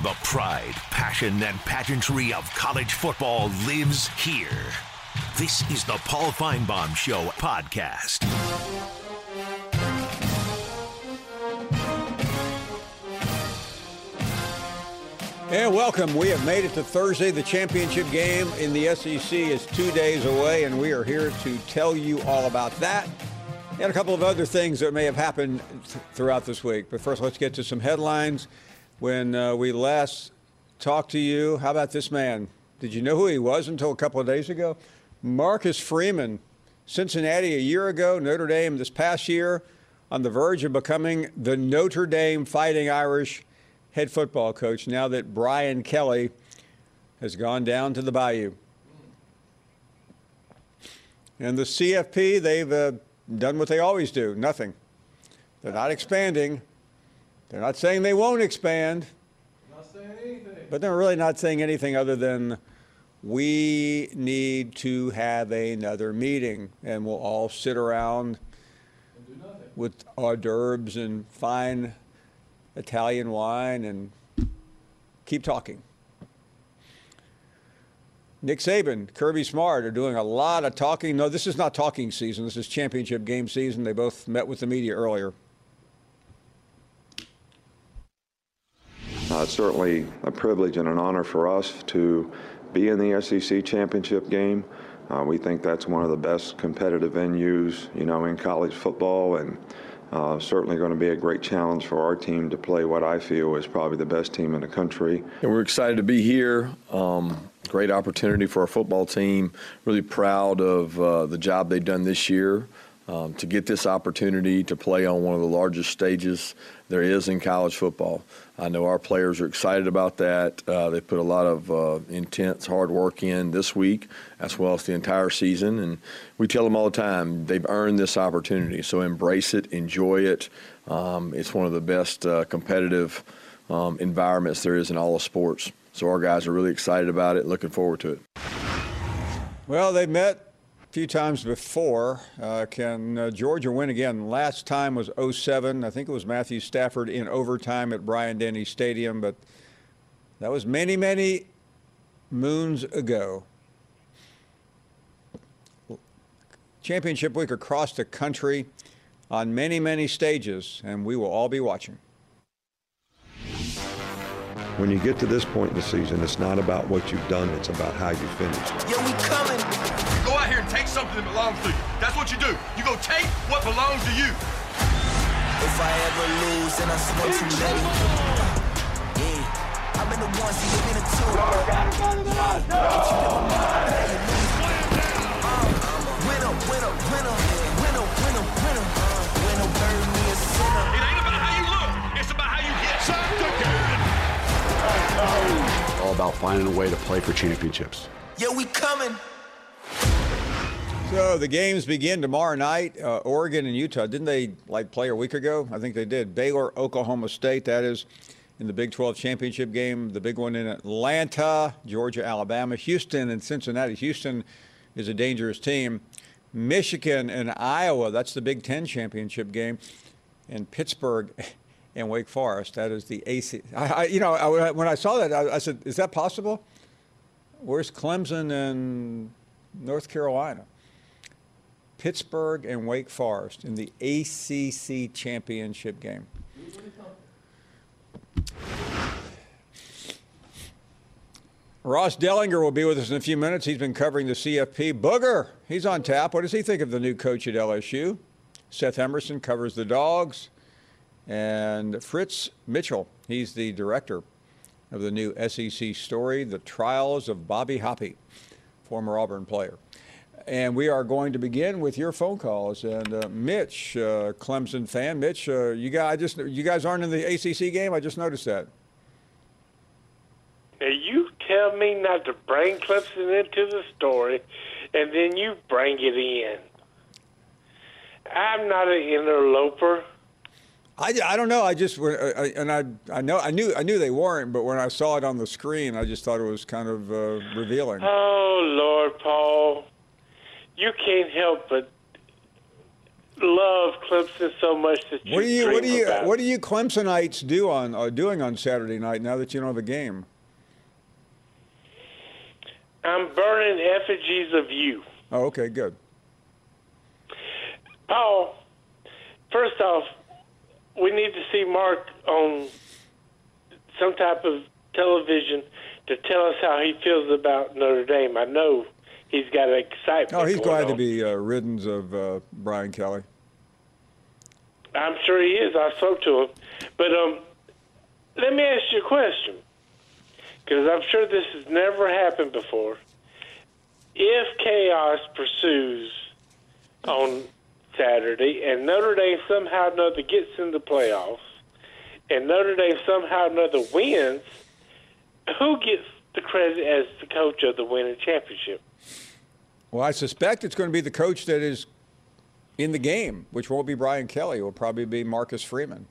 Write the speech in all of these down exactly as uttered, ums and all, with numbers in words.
The pride, passion, and pageantry of college football lives here. This is the Paul Feinbaum Show podcast. And welcome. We have made it to Thursday. The championship game in the S E C is two days away, and we are here to tell you all about that and a couple of other things that may have happened th- throughout this week. But first, let's get to some headlines. When uh, we last talked to you, how about this man? Did you know who he was until a couple of days ago? Marcus Freeman, Cincinnati a year ago, Notre Dame this past year, on the verge of becoming the Notre Dame Fighting Irish head football coach now that Brian Kelly has gone down to the Bayou. And the C F P, they've uh, done what they always do, nothing. They're not expanding. They're not saying they won't expand. Not saying anything. But they're really not saying anything other than we need to have another meeting, and we'll all sit around And do nothing. with hors d'oeuvres and fine Italian wine and keep talking. Nick Saban, Kirby Smart are doing a lot of talking. No, this is not talking season. This is championship game season. They both met with the media earlier. Uh, it's certainly a privilege and an honor for us to be in the S E C championship game. Uh, we think that's one of the best competitive venues, you know, in college football, and uh, certainly going to be a great challenge for our team to play what I feel is probably the best team in the country. And we're excited to be here. Um, great opportunity for our football team. Really proud of uh, the job they've done this year. Um, to get this opportunity to play on one of the largest stages there is in college football. I know our players are excited about that. Uh, they put a lot of uh, intense hard work in this week as well as the entire season. And we tell them all the time, they've earned this opportunity. So embrace it, enjoy it. Um, it's one of the best uh, competitive um, environments there is in all of sports. So our guys are really excited about it, looking forward to it. Well, they met a few times before. Uh, can uh, Georgia win again? Last time was oh seven. I think it was Matthew Stafford in overtime at Bryant-Denny Stadium, but that was many, many moons ago. Championship week across the country on many, many stages, and we will all be watching. When you get to this point in the season, it's not about what you've done, it's about how you finish. Yeah, we coming. Go out here and take something that belongs to you. That's what you do. You go take what belongs to you. If I ever lose, then I swear to let it. Yeah, I've been the one, so you've been the two. Winner, winner, winner, winner, winner, winner. Winner, burn me a sinner. It ain't about how you look. It's about how you get. Sacked again. All about finding a way to play for championships. Yeah, we coming. So the games begin tomorrow night. Uh, Oregon and Utah. Didn't they like play a week ago? I think they did. Baylor, Oklahoma State. That is in the Big twelve championship game. The big one in Atlanta. Georgia, Alabama. Houston and Cincinnati. Houston is a dangerous team. Michigan and Iowa. That's the Big Ten championship game. And Pittsburgh and Wake Forest. That is the A C. I, I, you know, I, when I saw that, I, I said, "Is that possible?" Where's Clemson and North Carolina? Pittsburgh and Wake Forest in the A C C championship game. Ross Dellinger will be with us in a few minutes. He's been covering the C F P. Booger, he's on tap. What does he think of the new coach at L S U? Seth Emerson covers the Dogs. And Fritz Mitchell, he's the director of the new S E C story, The Trials of Bobby Hoppe, former Auburn player. And we are going to begin with your phone calls. And uh, Mitch, uh, Clemson fan, Mitch, uh, you guys, I just you guys aren't in the A C C game. I just noticed that. Now you tell me not to bring Clemson into the story, and then you bring it in. I'm not an interloper. I, I don't know. I just I, and I I know I knew I knew they weren't, but when I saw it on the screen, I just thought it was kind of uh, revealing. Oh Lord, Paul, you can't help but love Clemson so much that you What do you dream what do you about what do you Clemsonites do on uh, doing on Saturday night now that you don't have a game? I'm burning effigies of you. Oh, okay, good. Paul, first off, we need to see Mark on some type of television to tell us how he feels about Notre Dame. I know he's got an excitement. Oh, he's going glad on. to be uh, ridden of uh, Brian Kelly. I'm sure he is. I spoke to him. But um, let me ask you a question, because I'm sure this has never happened before. If chaos pursues on Saturday and Notre Dame somehow or another gets in the playoffs and Notre Dame somehow or another wins, who gets the credit as the coach of the winning championship? Well, I suspect it's going to be the coach that is in the game, which won't be Brian Kelly. It will probably be Marcus Freeman.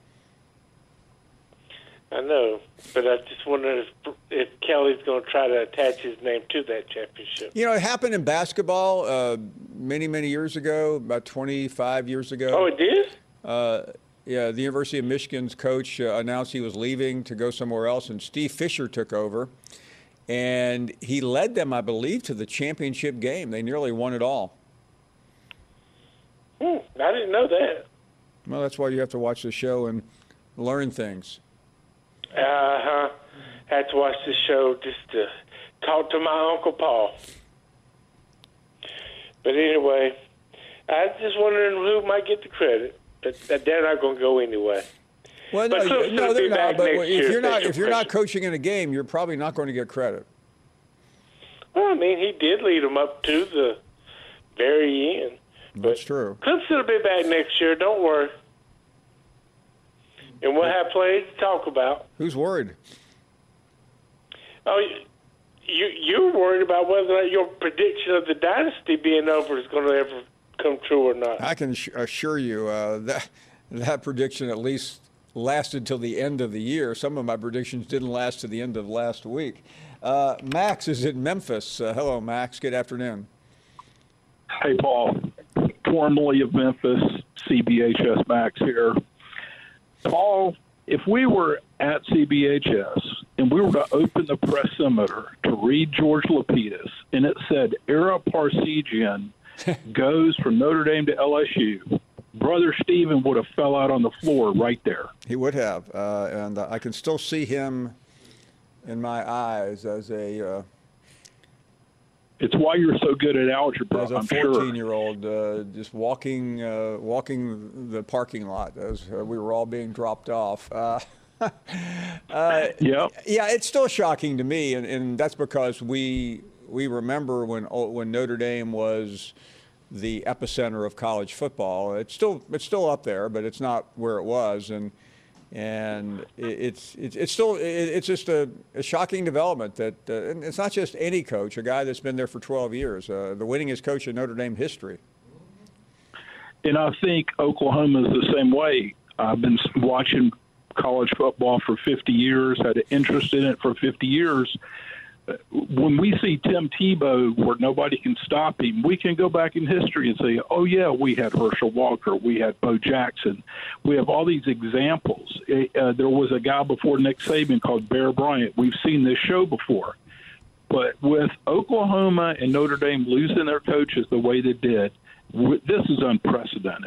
I know, but I just wonder if, if Kelly's going to try to attach his name to that championship. You know, it happened in basketball uh, many, many years ago, about twenty-five years ago. Oh, it did? Uh, yeah, the University of Michigan's coach uh, announced he was leaving to go somewhere else, and Steve Fisher took over. And he led them, I believe, to the championship game. They nearly won it all. Hmm, I didn't know that. Well, that's why you have to watch the show and learn things. Uh-huh. Had to watch the show just to talk to my Uncle Paul. But anyway, I was just wondering who might get the credit. But they're not going to go anyway. Well, no, But Clemson no, will they're be not. back But next if year, you're not, special if you're not pressure. coaching in a game, you're probably not going to get credit. Well, I mean, he did lead them up to the very end. That's true. Clemson will be back next year. Don't worry. And we'll have plenty to talk about. Who's worried? Oh, you you're worried about whether or not your prediction of the dynasty being over is going to ever come true or not. I can assure you uh, that that prediction at least lasted till the end of the year. Some of my predictions didn't last to the end of last week. Uh, Max is in Memphis. Uh, hello, Max. Good afternoon. Hey, Paul. Formerly of Memphis, C B H S Max here. Paul, if we were at C B H S and we were to open the pressimeter to read George Lapidus and it said Ara Parseghian goes from Notre Dame to L S U, Brother Stephen would have fell out on the floor right there. He would have, uh, and I can still see him in my eyes as a uh, It's why you're so good at algebra, as a I'm sure. fourteen-year-old uh, just walking uh, walking the parking lot as uh, we were all being dropped off. Uh, uh, yeah, yeah, it's still shocking to me, and, and that's because we we remember when when Notre Dame was the epicenter of college football. It's still it's still up there, but it's not where it was, and and it's it's it's still it's just a, a shocking development that uh, and it's not just any coach, a guy that's been there for twelve years, uh, the winningest coach in Notre Dame history. And I think Oklahoma is the same way. I've been watching college football for fifty years, had an interest in it for fifty years. When we see Tim Tebow where nobody can stop him, we can go back in history and say, oh, yeah, we had Herschel Walker, we had Bo Jackson. We have all these examples. Uh, there was a guy before Nick Saban called Bear Bryant. We've seen this show before. But with Oklahoma and Notre Dame losing their coaches the way they did, this is unprecedented.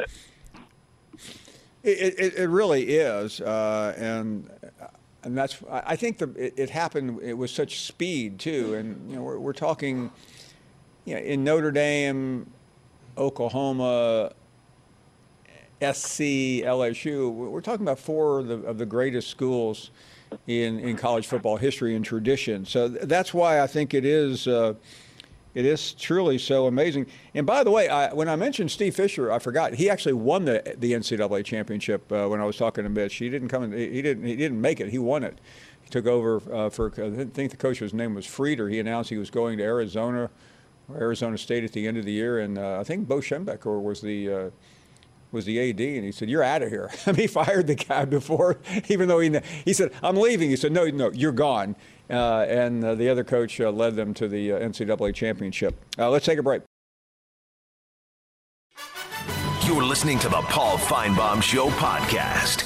It, it, it really is, uh, and and that's I think the it, it happened it with such speed too, and you know we're, we're talking, you know, in Notre Dame, Oklahoma, S C, L S U. We're talking about four of the, of the greatest schools in in college football history and tradition. So that's why I think it is. Uh, It is truly so amazing. And by the way, I, when I mentioned Steve Fisher, I forgot he actually won the the N C double A championship uh, when I was talking to Mitch. He didn't come in, he didn't he didn't make it. He won it. He took over uh, for I think the coach's name was Frieder. He announced he was going to Arizona, or Arizona State at the end of the year, and uh, I think Bo Schembechler was the. Uh, was the A D, and he said, "You're out of here." I mean, he fired the guy before, even though he he said, "I'm leaving." He said, "No, no, you're gone." Uh, and uh, the other coach uh, led them to the uh, N C double A championship. Uh, let's take a break. You're listening to the Paul Feinbaum Show podcast.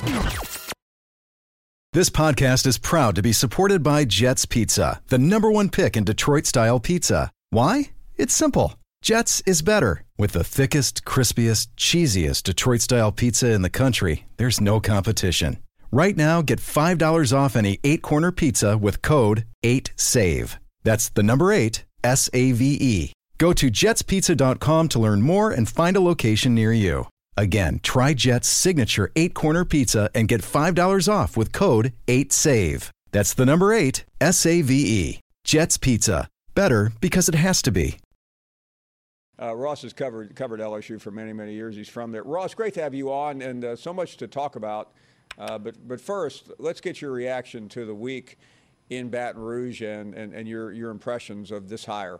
This podcast is proud to be supported by Jets Pizza, the number one pick in Detroit-style pizza. Why? It's simple. Jets is better. With the thickest, crispiest, cheesiest Detroit-style pizza in the country, there's no competition. Right now, get five dollars off any eight-corner pizza with code eight save. That's the number eight, S A V E. Go to jets pizza dot com to learn more and find a location near you. Again, try Jet's signature eight-corner pizza and get five dollars off with code eight save. That's the number eight, S A V E. Jet's Pizza. Better because it has to be. Uh, Ross has covered covered L S U for many, many years. He's from there. Ross, great to have you on, and uh, so much to talk about. Uh, but but first, let's get your reaction to the week in Baton Rouge and, and, and your, your impressions of this hire.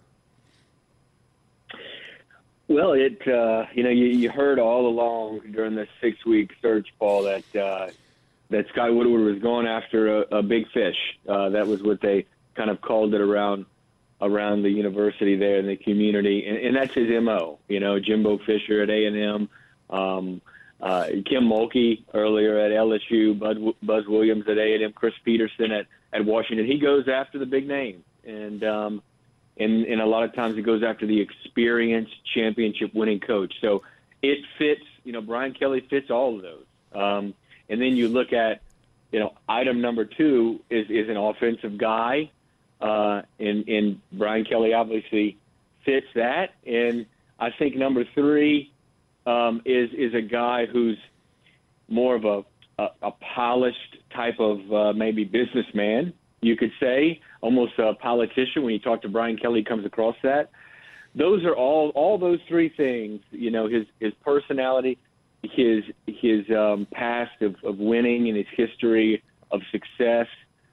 Well, it uh, you know you, you heard all along during the six-week search, Paul, that uh, that Scott Woodward was going after a, a big fish. Uh, that was what they kind of called it around around the university there in the community, and, and that's his M O. You know, Jimbo Fisher at A and M. Um, Uh, Kim Mulkey earlier at L S U, Bud, Buzz Williams at A and M, Chris Peterson at, at Washington. He goes after the big name, and, um, and and a lot of times he goes after the experienced championship-winning coach. So it fits. You know, Brian Kelly fits all of those. Um, and then you look at, you know, item number two is is an offensive guy, uh, and and Brian Kelly obviously fits that. And I think number three. Um, is is a guy who's more of a, a, a polished type of uh, maybe businessman, you could say, almost a politician. When you talk to Brian Kelly, he comes across that. Those are all all those three things. You know, his his personality, his his um, past of, of winning, and his history of success,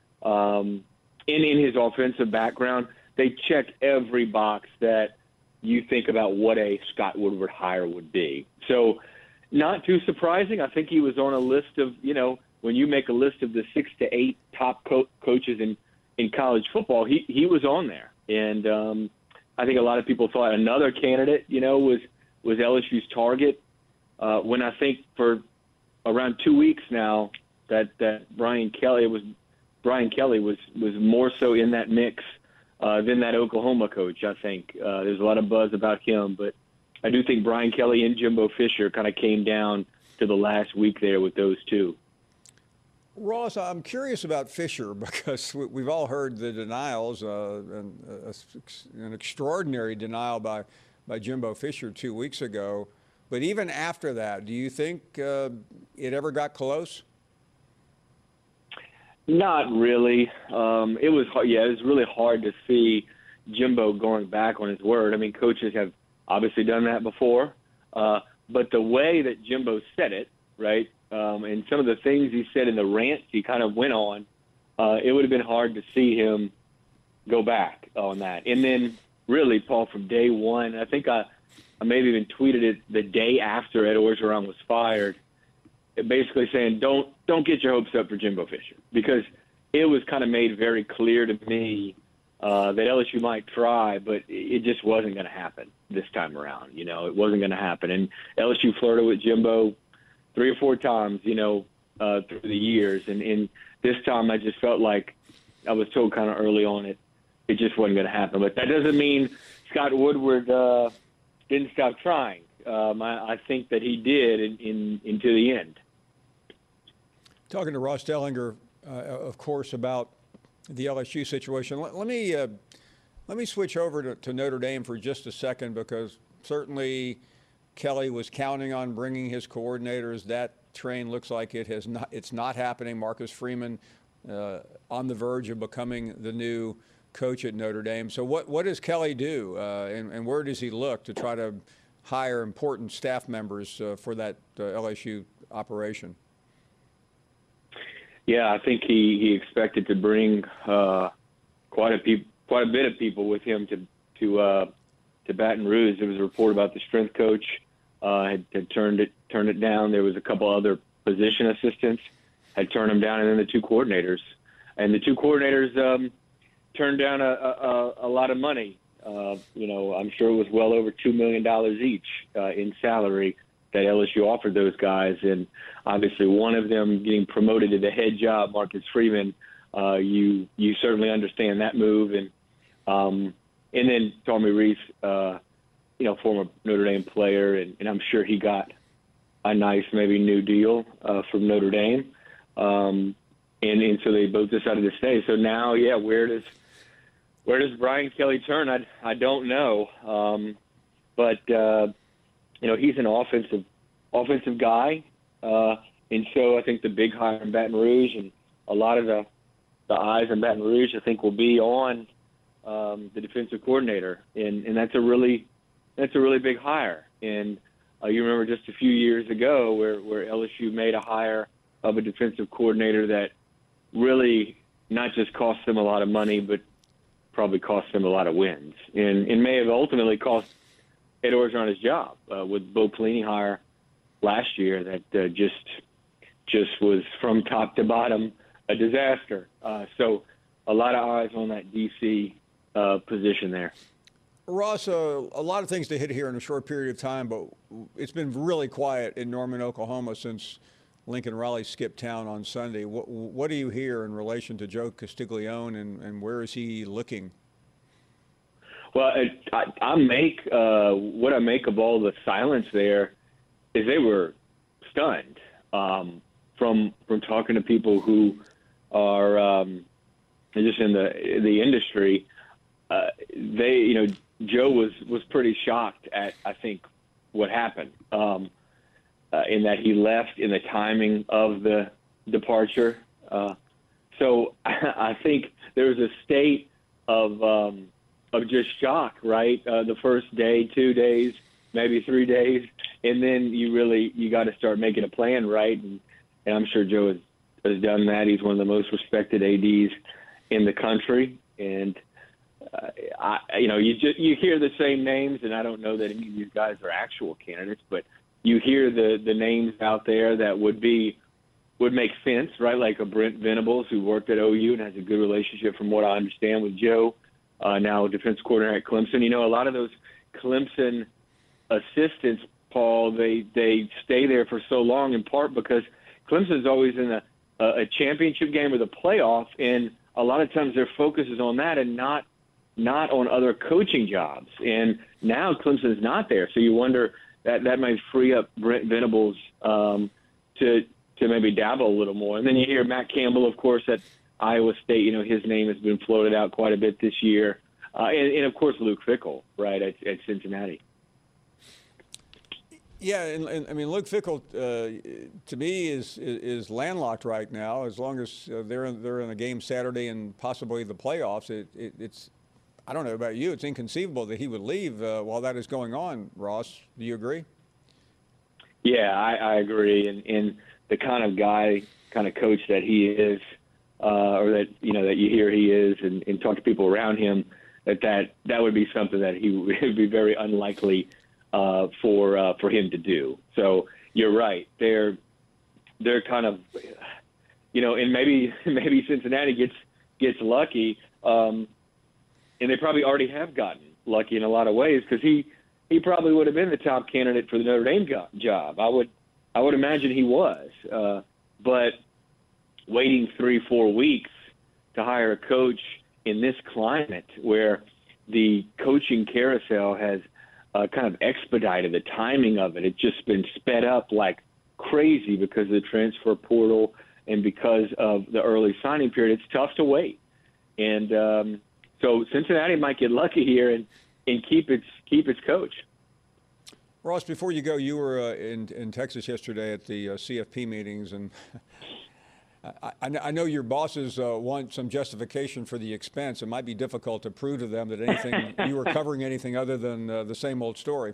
um, and in his offensive background, they check every box that you think about what a Scott Woodward hire would be. So not too surprising. I think he was on a list of, you know, when you make a list of the six to eight top co- coaches in, in college football, he, he was on there. And um, I think a lot of people thought another candidate, you know, was, was L S U's target. Uh, when I think for around two weeks now that, that Brian Kelly was Brian Kelly was, was more so in that mix Uh, than that Oklahoma coach, I think. Uh, there's a lot of buzz about him, but I do think Brian Kelly and Jimbo Fisher kind of came down to the last week there with those two. Ross, I'm curious about Fisher because we've all heard the denials, uh, and uh, an extraordinary denial by, by Jimbo Fisher two weeks ago. But even after that, do you think uh, it ever got close? Not really. Um, it was yeah, it was really hard to see Jimbo going back on his word. I mean, coaches have obviously done that before, uh, but the way that Jimbo said it, right, um, and some of the things he said in the rants he kind of went on, uh, it would have been hard to see him go back on that. And then, really, Paul, from day one, I think I, I maybe even tweeted it the day after Ed Orgeron was fired, basically saying don't don't get your hopes up for Jimbo Fisher, because it was kind of made very clear to me uh, that L S U might try, but it just wasn't going to happen this time around. You know, it wasn't going to happen. And L S U flirted with Jimbo three or four times, you know, uh, through the years. And, and this time I just felt like I was told kind of early on it, it just wasn't going to happen. But that doesn't mean Scott Woodward uh, didn't stop trying. Um, I, I think that he did in, in, into the end. Talking to Ross Dellinger, uh, of course, about the L S U situation. Let, let me uh, let me switch over to, to Notre Dame for just a second, because certainly Kelly was counting on bringing his coordinators. That train looks like it has not. It's not happening. Marcus Freeman uh, on the verge of becoming the new coach at Notre Dame. So what what does Kelly do, uh, and, and where does he look to try to hire important staff members uh, for that uh, L S U operation? Yeah, I think he, he expected to bring uh, quite a pe- quite a bit of people with him to to uh, to Baton Rouge. There was a report about the strength coach uh, had, had turned it turned it down. There was a couple other position assistants had turned him down, and then the two coordinators. And the two coordinators um, turned down a, a, a lot of money. Uh, you know, I'm sure it was well over two million dollars each uh, in salary that L S U offered those guys. And obviously one of them getting promoted to the head job, Marcus Freeman, uh, you you certainly understand that move. And um, and then Tommy Rees, uh, you know, former Notre Dame player, and, and I'm sure he got a nice maybe new deal uh, from Notre Dame. Um, and, and so they both decided to stay. So now, yeah, where does where does Brian Kelly turn? I, I don't know. Um, but, uh, you know, he's an offensive offensive guy. Uh, and so I think the big hire in Baton Rouge and a lot of the, the eyes in Baton Rouge, I think, will be on um, the defensive coordinator. And, and that's a really that's a really big hire. And uh, you remember just a few years ago where, where L S U made a hire of a defensive coordinator that really not just cost them a lot of money, but probably cost them a lot of wins. And, and may have ultimately cost Ed Orgeron his job uh, with Bo Pelini hire last year that uh, just just was from top to bottom a disaster. Uh, so a lot of eyes on that D C uh, position there. Ross, uh, a lot of things to hit here in a short period of time, but it's been really quiet in Norman, Oklahoma since Lincoln Riley skipped town on Sunday. What, what do you hear in relation to Joe Castiglione, and, and where is he looking? Well, I, I make uh, what I make of all the silence there is they were stunned um, from from talking to people who are um, just in the the industry. Uh, they, you know, Joe was was pretty shocked at I think what happened um, uh, in that he left in the timing of the departure. Uh, so I, I think there was a state of um, of just shock, right? Uh, the first day, two days, maybe three days, and then you really you got to start making a plan, right? And, and I'm sure Joe has, has done that. He's one of the most respected A Ds in the country, and uh, I, you know, you just you hear the same names, and I don't know that any of these guys are actual candidates, but you hear the the names out there that would be would make sense, right? Like a Brent Venables who worked at O U and has a good relationship, from what I understand, with Joe. Uh, now defense coordinator at Clemson. You know, a lot of those Clemson assistants, Paul, they they stay there for so long in part because Clemson's always in a, a championship game or the playoff, and a lot of times their focus is on that and not not on other coaching jobs. And now Clemson's not there, so you wonder that that might free up Brent Venables um, to to maybe dabble a little more. And then you hear Matt Campbell, of course, at Iowa State. You know, his name has been floated out quite a bit this year. Uh, and, and, of course, Luke Fickell, right, at, at Cincinnati. Yeah, and, and I mean, Luke Fickell, uh, to me, is, is is landlocked right now. As long as uh, they're in, they're in a game Saturday and possibly the playoffs, it, it, it's I don't know about you, it's inconceivable that he would leave uh, while that is going on. Ross, do you agree? Yeah, I, I agree. And, and the kind of guy, kind of coach that he is, uh, or that you know that you hear he is, and, and talk to people around him, that that, that would be something that he would be very unlikely uh, for uh, for him to do. So you're right. They're they're kind of, you know, and maybe maybe Cincinnati gets gets lucky, um, and they probably already have gotten lucky in a lot of ways because he he probably would have been the top candidate for the Notre Dame go- job. I would I would imagine he was, uh, but waiting three four weeks to hire a coach in this climate where the coaching carousel has uh, kind of expedited the timing of it. It's just been sped up like crazy because of the transfer portal and because of the early signing period. It's tough to wait. And um, so Cincinnati might get lucky here and, and keep its keep its coach. Ross, before you go, you were uh, in, in Texas yesterday at the uh, C F P meetings, and I, I know your bosses uh, want some justification for the expense. It might be difficult to prove to them that anything you were covering anything other than uh, the same old story.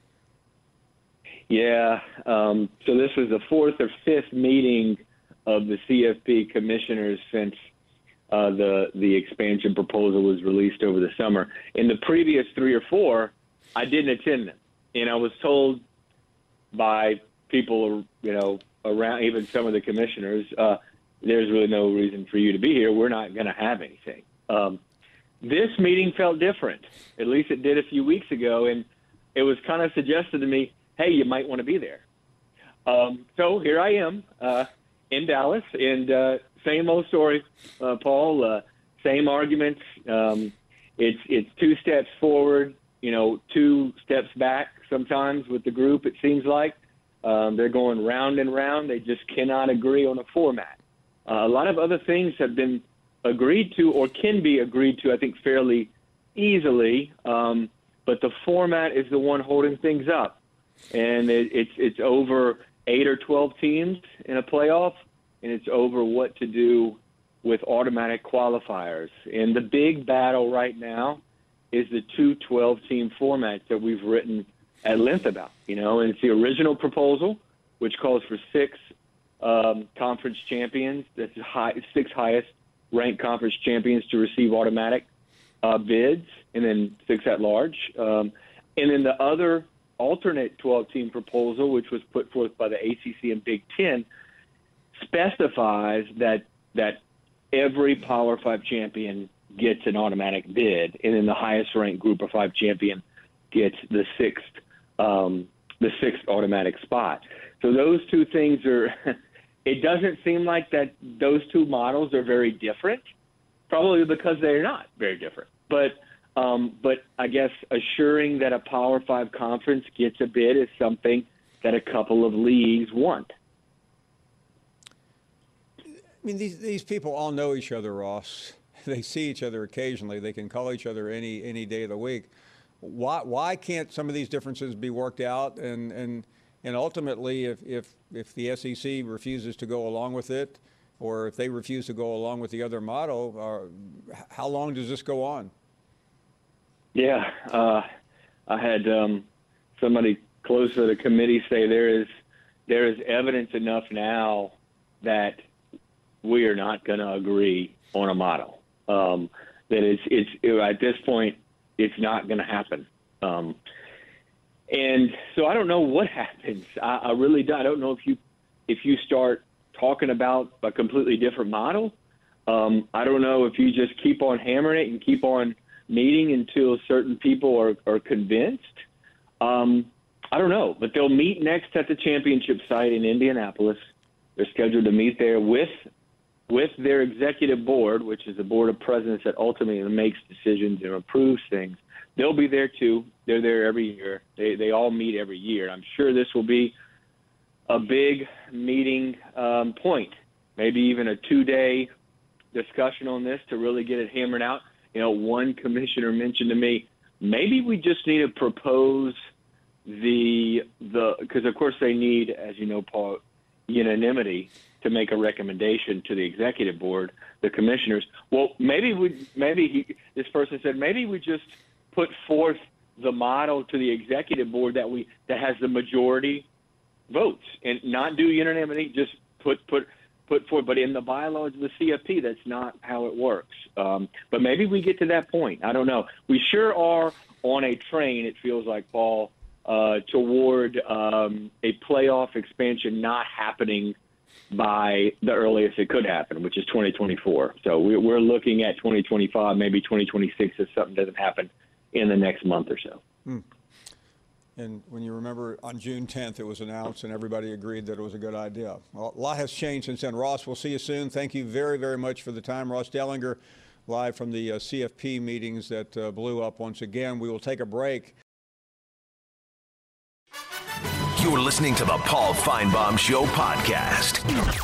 Yeah. Um, so this was the fourth or fifth meeting of the C F P commissioners since uh, the the expansion proposal was released over the summer. In the previous three or four, I didn't attend them, and I was told by people, you know, around, even some of the commissioners, uh, there's really no reason for you to be here. We're not going to have anything. Um, this meeting felt different. At least it did a few weeks ago, and it was kind of suggested to me, hey, you might want to be there. Um, so here I am uh, in Dallas, and uh, same old story, uh, Paul. Uh, same arguments. Um, it's it's two steps forward, you know, two steps back sometimes with the group. It seems like um, they're going round and round. They just cannot agree on a format. Uh, a lot of other things have been agreed to or can be agreed to, I think, fairly easily. Um, but the format is the one holding things up, and it, it's it's over eight or twelve teams in a playoff, and it's over what to do with automatic qualifiers. And the big battle right now is the two twelve-team formats that we've written at length about. You know, and it's the original proposal, which calls for six um, conference champions, that's the high, six highest-ranked conference champions to receive automatic uh, bids, and then six at large. Um, and then the other alternate twelve-team proposal, which was put forth by the A C C and Big Ten, specifies that that every Power Five champion gets an automatic bid, and then the highest-ranked Group of Five champion gets the sixth um, the sixth automatic spot. So those two things are. It doesn't seem like that those two models are very different, probably because they're not very different. But um, but I guess assuring that a Power Five conference gets a bid is something that a couple of leagues want. I mean, these these people all know each other, Ross. They see each other occasionally. They can call each other any any day of the week. Why why can't some of these differences be worked out? And and and ultimately, if if if the S E C refuses to go along with it, or if they refuse to go along with the other model, uh, how long does this go on? Yeah, uh, I had um, somebody close to the committee say there is there is evidence enough now that we are not going to agree on a model. Um, that it's it's it, at this point it's not going to happen. Um, and so I don't know what happens. I, I really do. I don't know if you if you start talking about a completely different model. Um, I don't know if you just keep on hammering it and keep on meeting until certain people are, are convinced. Um, I don't know, but they'll meet next at the championship site in Indianapolis. They're scheduled to meet there with with their executive board, which is the board of presidents that ultimately makes decisions and approves things. They'll be there too. They're there every year. They they all meet every year. I'm sure this will be a big meeting um, point, maybe even a two-day discussion on this to really get it hammered out. You know, one commissioner mentioned to me, maybe we just need to propose the the because of course they need, as you know, Paul, unanimity to make a recommendation to the executive board, the commissioners. Well, maybe we maybe he, this person said maybe we just put forth the model to the executive board that we that has the majority votes and not do unanimity. Just put put. put forward, but in the bylaws of the C F P, that's not how it works. Um, but maybe we get to that point. I don't know. We sure are on a train, it feels like, Paul, uh, toward um, a playoff expansion not happening by the earliest it could happen, which is twenty twenty-four. So we're looking at twenty twenty-five, maybe twenty twenty-six if something doesn't happen in the next month or so. Hmm. And when you remember, on June tenth, it was announced and everybody agreed that it was a good idea. Well, a lot has changed since then. Ross, we'll see you soon. Thank you very, very much for the time. Ross Dellinger, live from the uh, C F P meetings that uh, blew up once again. We will take a break. You're listening to the Paul Feinbaum Show podcast.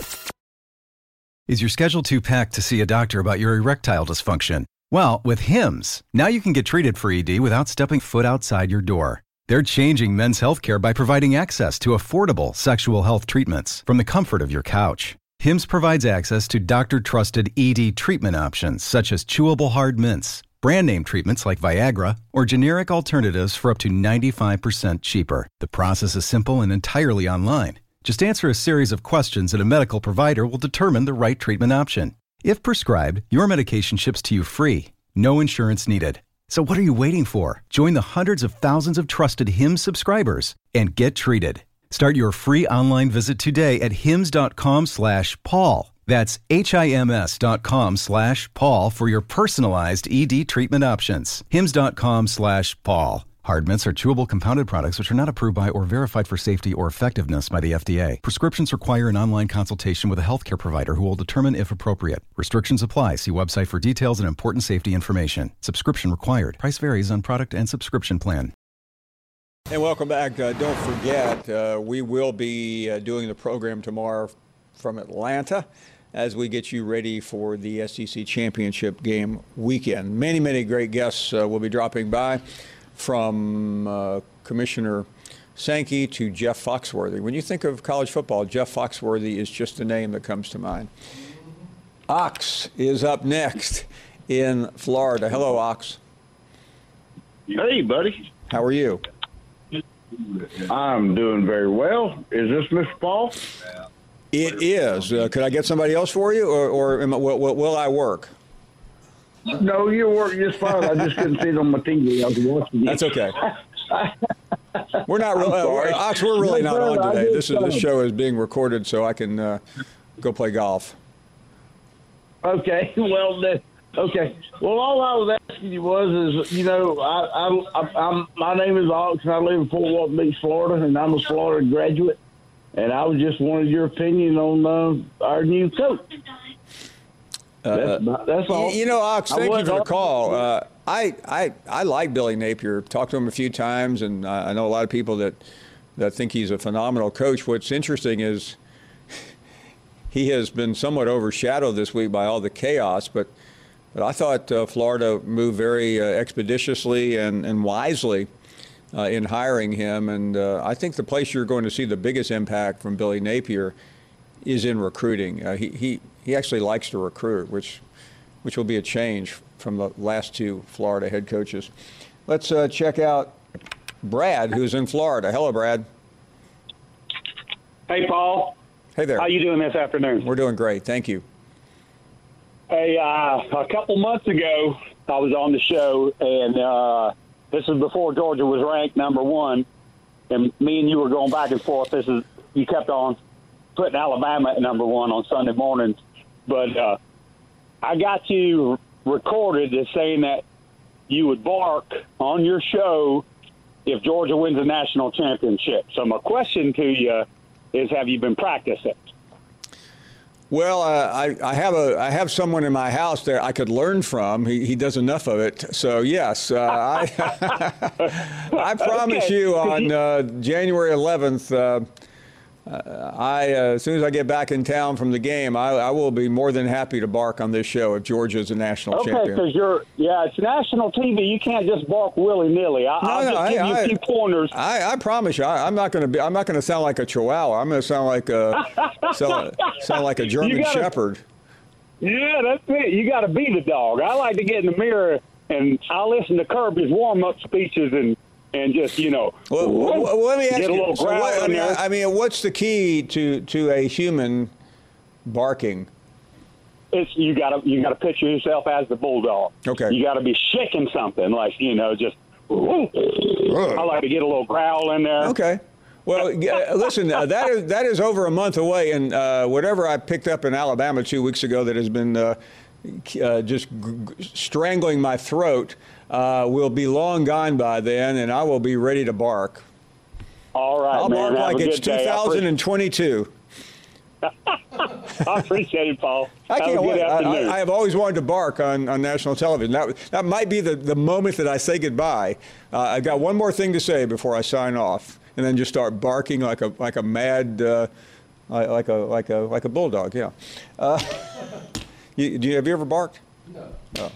Is your schedule too packed to see a doctor about your erectile dysfunction? Well, with Hims, now you can get treated for E D without stepping foot outside your door. They're changing men's healthcare by providing access to affordable sexual health treatments from the comfort of your couch. Hims provides access to doctor-trusted E D treatment options such as chewable hard mints, brand name treatments like Viagra, or generic alternatives for up to ninety-five percent cheaper. The process is simple and entirely online. Just answer a series of questions and a medical provider will determine the right treatment option. If prescribed, your medication ships to you free. No insurance needed. So what are you waiting for? Join the hundreds of thousands of trusted Hims subscribers and get treated. Start your free online visit today at hims.com slash Paul. That's H-I-M-S dot com slash Paul for your personalized E D treatment options. Hims.com slash Paul. Hard Mints are chewable compounded products which are not approved by or verified for safety or effectiveness by the F D A. Prescriptions require an online consultation with a healthcare provider who will determine if appropriate. Restrictions apply. See website for details and important safety information. Subscription required. Price varies on product and subscription plan. And welcome back. Uh, don't forget, uh, we will be uh, doing the program tomorrow from Atlanta as we get you ready for the S E C Championship game weekend. Many, many great guests uh, will be dropping by, from uh, Commissioner Sankey to Jeff Foxworthy. When you think of college football, Jeff Foxworthy is just the name that comes to mind. Ox is up next in Florida. Hello, Ox. Hey, buddy. How are you? I'm doing very well. Is this Mister Paul? It is. Uh, could I get somebody else for you, or, or am I, will, will I work? No, you work just fine. I just couldn't see it on my T V. I was watching it. That's okay. We're not really, uh, Ox, we're really not on today. This is this show is being recorded so I can uh, go play golf. Okay. Well, then, okay. Well, all I was asking you was, is you know, I, I, I, I'm my name is Ox, and I live in Fort Walton Beach, Florida, and I'm a Florida graduate. And I was just wanted your opinion on uh, our new coach. Uh, that's, that's all. You know, Ox, thank you for the call. Uh, I, I I like Billy Napier. Talked to him a few times, and I know a lot of people that, that think he's a phenomenal coach. What's interesting is he has been somewhat overshadowed this week by all the chaos, but but I thought uh, Florida moved very uh, expeditiously and, and wisely Uh, in hiring him, and uh, I think the place you're going to see the biggest impact from Billy Napier is in recruiting. Uh, he, he he actually likes to recruit, which which will be a change from the last two Florida head coaches. Let's uh, check out Brad, who's in Florida. Hello, Brad. Hey, Paul. Hey there. How you doing this afternoon? We're doing great, thank you. Hey, uh, a couple months ago, I was on the show, and uh, this is before Georgia was ranked number one, and me and you were going back and forth. This is you kept on putting Alabama at number one on Sunday mornings, but uh, I got you recorded as saying that you would bark on your show if Georgia wins a national championship. So my question to you is, have you been practicing? Well, uh, I, I have a I have someone in my house that I could learn from. He, he does enough of it. So yes, uh, I I promise Okay. you on uh, January eleventh, uh, I uh, as soon as I get back in town from the game, I, I will be more than happy to bark on this show if Georgia is a national Okay, champion. because you're yeah, it's national T V. You can't just bark willy nilly. I'll No, no, just I- give you I- a few pointers. I, I promise you, I, I'm not going to be. I'm not going to sound like a Chihuahua. I'm going to sound like a sound, sound like a German You gotta- Shepherd. Yeah, that's it. You got to be the dog. I like to get in the mirror and I listen to Kirby's warm-up speeches and and just you know. Well, well, well, let me ask get a you. little So growl what, I in mean, there. I, I mean, what's the key to to a human barking? It's you got to you got to picture yourself as the bulldog. Okay. You got to be shaking something like you know just. Woo. I like to get a little growl in there. Okay. Well, uh, listen, uh, that is that is over a month away, and uh, whatever I picked up in Alabama two weeks ago that has been uh, uh, just g- g- strangling my throat uh, will be long gone by then, and I will be ready to bark. All right, I'll man. bark Have like a it's good day. two I appreciate- thousand twenty-two. I appreciate it, Paul. I Have a can't good wait. I, afternoon. I, I have always wanted to bark on, on national television. That that might be the, the moment that I say goodbye. Uh, I've got one more thing to say before I sign off, and then just start barking like a like a mad, uh, like a like a like a bulldog. Yeah. Uh, you, do you have you ever barked? No. No.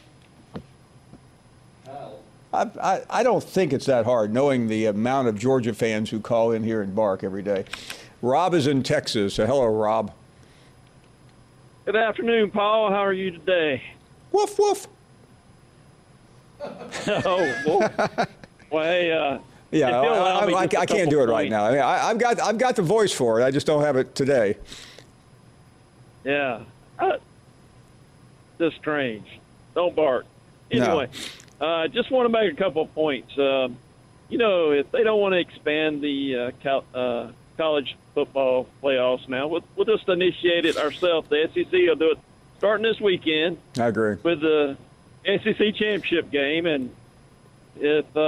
I, I, I don't think it's that hard, knowing the amount of Georgia fans who call in here and bark every day. Rob is in Texas. So hello, Rob. Good afternoon, Paul. How are you today? Woof, woof. oh, well, well, hey, uh, Yeah, if you'll allow I, me I, I, just a I can't couple do it right points. now. I mean, I, I've got I've got the voice for it. I just don't have it today. Yeah. Uh, just strange. Don't bark. No. Anyway, I uh, just want to make a couple of points. Um, you know, if they don't want to expand the uh, co- uh, college football playoffs now, we'll, we'll just initiate it ourselves. The S E C will do it starting this weekend I agree. with the S E C championship game. And if uh,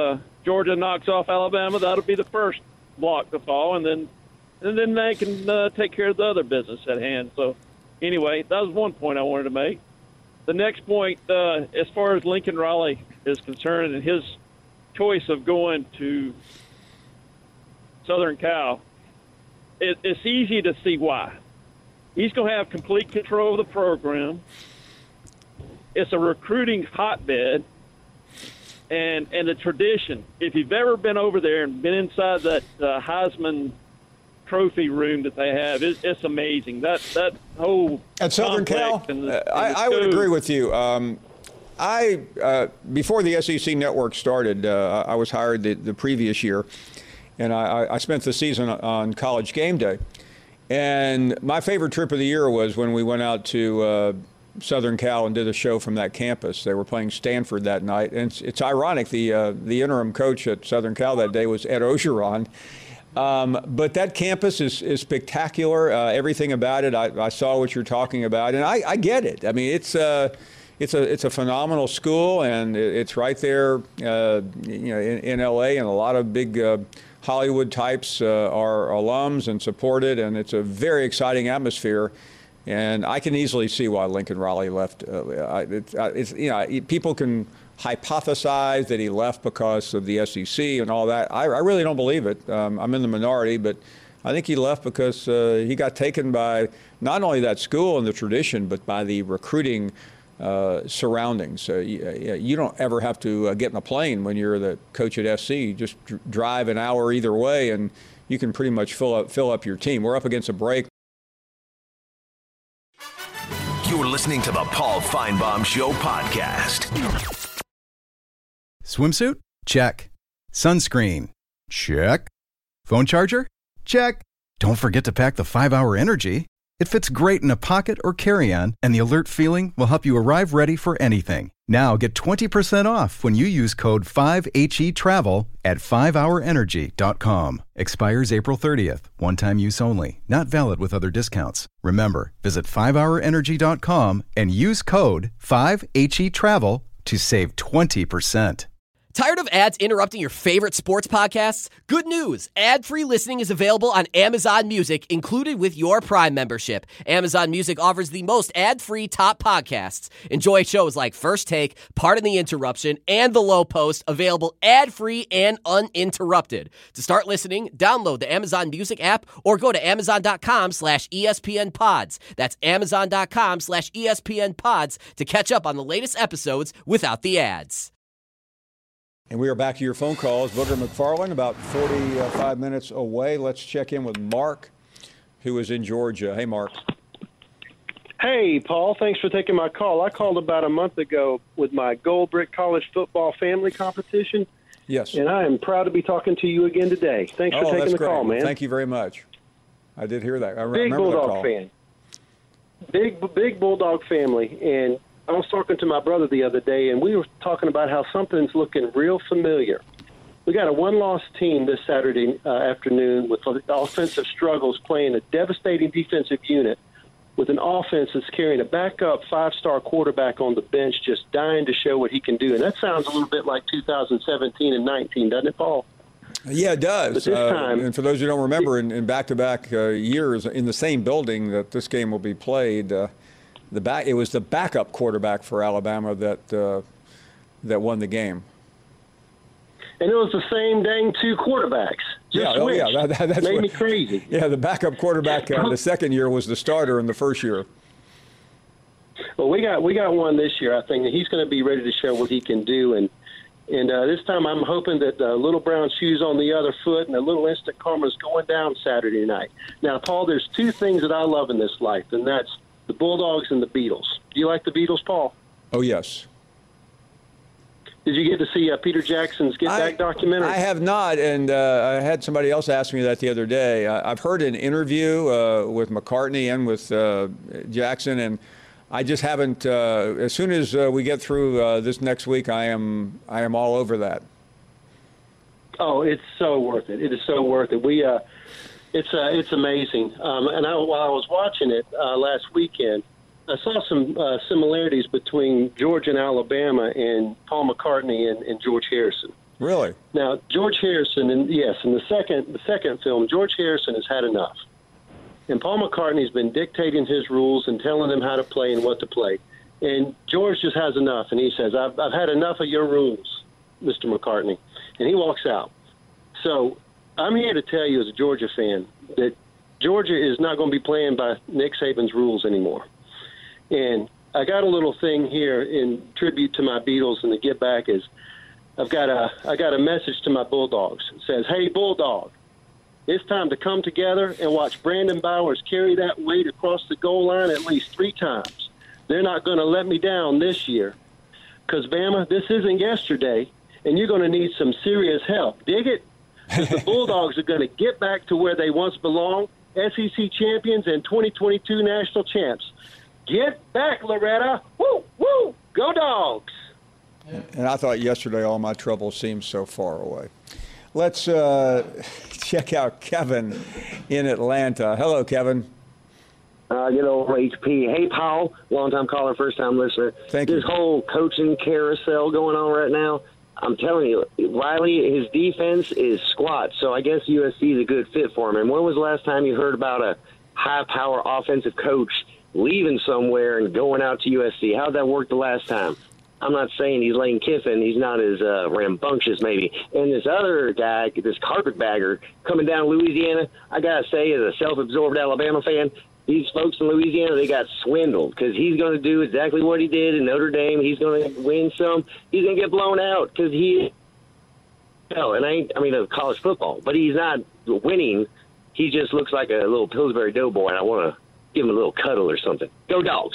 Georgia knocks off Alabama, that'll be the first block to fall, and then and then they can uh, take care of the other business at hand. So, anyway, that was one point I wanted to make. The next point, uh, as far as Lincoln Riley is concerned and his choice of going to Southern Cal, it, it's easy to see why. He's going to have complete control of the program. It's a recruiting hotbed, and and the tradition. If you've ever been over there and been inside that uh, Heisman Trophy room that they have, it, it's amazing. That that whole at Southern Cal, and the, I, and the I would agree with you. Um, I uh, before the S E C Network started, uh, I was hired the, the previous year, and I, I spent the season on College Game Day. And my favorite trip of the year was when we went out to uh, Southern Cal and did a show from that campus. They were playing Stanford that night, and it's, it's ironic. The uh, the interim coach at Southern Cal that day was Ed Ogeron. Um, but that campus is, is spectacular. Uh, everything about it, I, I saw what you're talking about, and I, I get it. I mean, it's uh, it's a it's a phenomenal school, and it's right there, uh, you know, in, in L A, and a lot of big uh, Hollywood types uh, are alums and support it, and it's a very exciting atmosphere. And I can easily see why Lincoln Riley left. Uh, it's, it's, you know, people can hypothesize that he left because of the S E C and all that. I, I really don't believe it. Um, I'm in the minority, but I think he left because uh, he got taken by not only that school and the tradition, but by the recruiting uh, surroundings. Uh, you, you don't ever have to uh, get in a plane when you're the coach at S C. You just dr- drive an hour either way, and you can pretty much fill up fill up your team. We're up against a break. You're listening to the Paul Feinbaum Show podcast. Swimsuit? Check. Sunscreen? Check. Phone charger? Check. Don't forget to pack the five hour Energy. It fits great in a pocket or carry-on, and the alert feeling will help you arrive ready for anything. Now get twenty percent off when you use code five H E travel at five hour energy dot com. Expires April thirtieth. One-time use only. Not valid with other discounts. Remember, visit five hour energy dot com and use code five H E travel to save twenty percent. Tired of ads interrupting your favorite sports podcasts? Good news! Ad-free listening is available on Amazon Music, included with your Prime membership. Amazon Music offers the most ad-free top podcasts. Enjoy shows like First Take, Pardon the Interruption, and The Low Post, available ad-free and uninterrupted. To start listening, download the Amazon Music app or go to amazon.com slash ESPN pods. That's amazon.com slash ESPN pods to catch up on the latest episodes without the ads. And we are back to your phone calls. Booger McFarland, about forty-five minutes away. Let's check in with Mark, who is in Georgia. Hey, Mark. Hey, Paul. Thanks for taking my call. I called about a month ago with my Gold Brick College Football Family Competition. Yes. And I am proud to be talking to you again today. Thanks for oh, taking that's the great. call, man. Thank you very much. I did hear that. I Big remember Bulldog that call. fan. Big, big Bulldog family. And I was talking to my brother the other day, and we were talking about how something's looking real familiar. We got a one-loss team this Saturday uh, afternoon with offensive struggles, playing a devastating defensive unit with an offense that's carrying a backup five-star quarterback on the bench, just dying to show what he can do. And that sounds a little bit like two thousand seventeen and nineteen, doesn't it, Paul? Yeah, it does. But this uh, time, and for those who don't remember, in, in back-to-back uh, years in the same building that this game will be played, uh, the back it was the backup quarterback for Alabama that uh, that won the game. And it was the same dang two quarterbacks. Just yeah, oh yeah, that, that, that's made what, me crazy. Yeah, the backup quarterback uh, the second year was the starter in the first year. Well, we got we got one this year. I think that he's going to be ready to show what he can do, and and uh, this time I'm hoping that uh, Little Brown shoes on the other foot and a little instant karma is going down Saturday night. Now, Paul, there's two things that I love in this life, and that's the Bulldogs and the Beatles. Do you like the Beatles, Paul? Oh yes. Did you get to see uh, Peter Jackson's Get Back documentary? I have not, and uh, I had somebody else ask me that the other day. I, I've heard an interview uh, with McCartney and with uh, Jackson, and I just haven't. Uh, as soon as uh, we get through uh, this next week, I am I am all over that. Oh, it's so worth it. It is so worth it. We, uh, it's uh, it's amazing. Um, and I, while I was watching it uh, last weekend, I saw some uh, similarities between Georgia and Alabama and Paul McCartney and, and George Harrison. Really? Now, George Harrison, and yes, in the second the second film, George Harrison has had enough. And Paul McCartney's been dictating his rules and telling them how to play and what to play. And George just has enough, and he says, I've, I've had enough of your rules, Mister McCartney. And he walks out. So I'm here to tell you as a Georgia fan that Georgia is not going to be playing by Nick Saban's rules anymore. And I got a little thing here in tribute to my Beatles, and the Get Back is I've got a I got a message to my Bulldogs. It says, "Hey, Bulldog, it's time to come together and watch Brandon Bowers carry that weight across the goal line at least three times. They're not going to let me down this year. Because, Bama, this isn't yesterday, and you're going to need some serious help. Dig it? The Bulldogs are going to get back to where they once belonged, S E C champions and twenty twenty-two national champs. Get back, Loretta. Woo, woo, go Dogs." And I thought yesterday all my troubles seemed so far away. Let's uh, check out Kevin in Atlanta. Hello, Kevin. Uh, you know, H P. Hey, Paul, long-time caller, first-time listener. Thank this you. whole coaching carousel going on right now, I'm telling you, Riley, his defense is squat, so I guess U S C is a good fit for him. And when was the last time you heard about a high-power offensive coach leaving somewhere and going out to U S C? How'd that work the last time? I'm not saying he's Lane Kiffin. He's not as uh, rambunctious, maybe. And this other guy, this carpetbagger, coming down Louisiana, I got to say, as a self-absorbed Alabama fan, these folks in Louisiana, they got swindled because he's going to do exactly what he did in Notre Dame. He's going to win some. He's going to get blown out because he – no, and I ain't, I mean, of college football. But he's not winning. He just looks like a little Pillsbury Doughboy, and I want to give him a little cuddle or something. Go Dogs.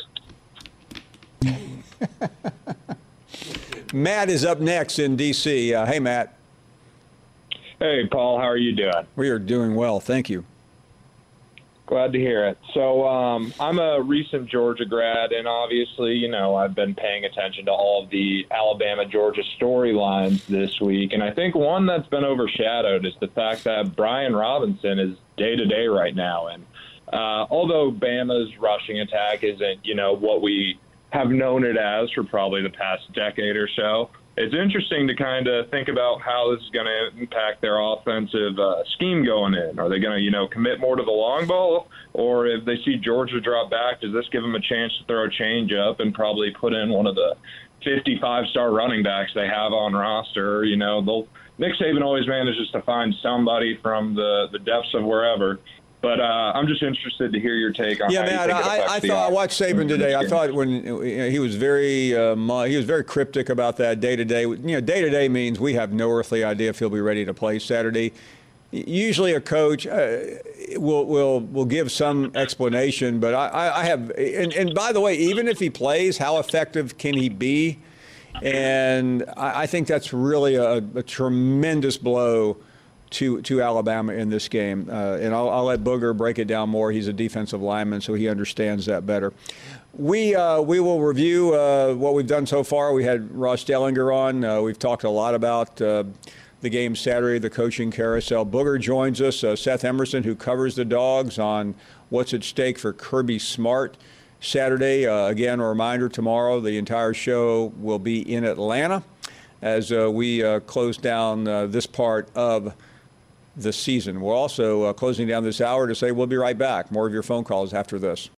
Matt is up next in D C Uh, hey, Matt. Hey, Paul. How are you doing? We are doing well. Thank you. Glad to hear it. So um, I'm a recent Georgia grad, and obviously, you know, I've been paying attention to all of the Alabama-Georgia storylines this week, and I think one that's been overshadowed is the fact that Brian Robinson is day-to-day right now. And uh, although Bama's rushing attack isn't, you know, what we have known it as for probably the past decade or so, it's interesting to kind of think about how this is going to impact their offensive uh, scheme going in. Are they going to, you know, commit more to the long ball? Or if they see Georgia drop back, does this give them a chance to throw a change up and probably put in one of the fifty-five-star running backs they have on roster? You know, they'll, Nick Saban always manages to find somebody from the, the depths of wherever. But uh, I'm just interested to hear your take on yeah, how man, you think it I, affects I the thought I offense. watched Saban today. I thought when you know, he was very um, he was very cryptic about that day to day. You know, day to day means we have no earthly idea if he'll be ready to play Saturday. Usually, a coach uh, will will will give some explanation, but I, I have. And, and by the way, even if he plays, how effective can he be? And I, I think that's really a, a tremendous blow to to Alabama in this game. Uh, and I'll, I'll let Booger break it down more. He's a defensive lineman, so he understands that better. We uh, we will review uh, what we've done so far. We had Ross Dellinger on. Uh, we've talked a lot about uh, the game Saturday, the coaching carousel. Booger joins us. Uh, Seth Emerson, who covers the Dogs, on what's at stake for Kirby Smart Saturday. Uh, again, a reminder, tomorrow the entire show will be in Atlanta as uh, we uh, close down uh, this part of the season. We're also uh, closing down this hour to say we'll be right back. More of your phone calls after this.